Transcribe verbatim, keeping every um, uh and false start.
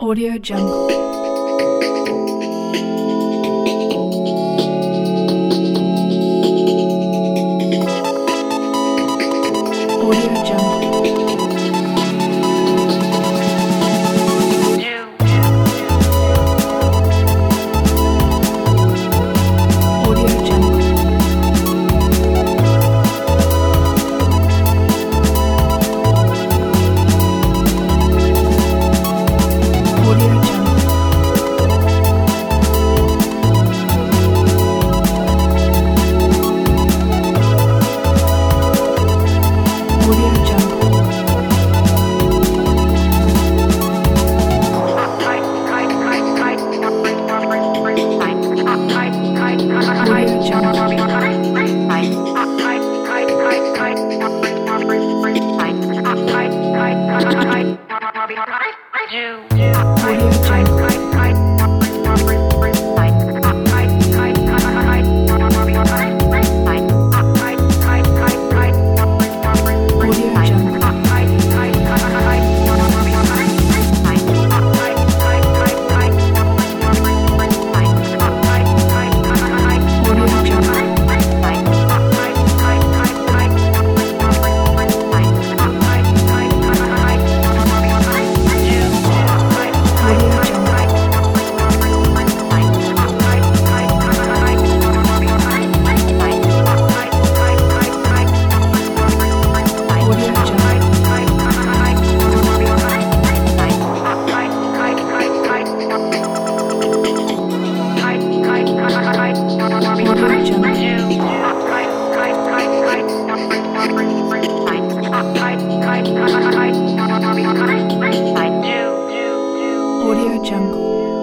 Audio Jungle. Audio Jungle. Audio Jungle. Audio Jungle. Audio Jungle. Audio Jungle. Audio Jungle. Audio Jungle. Audio Jungle. Audio Jungle. Audio Jungle. Audio Jungle. Audio Jungle.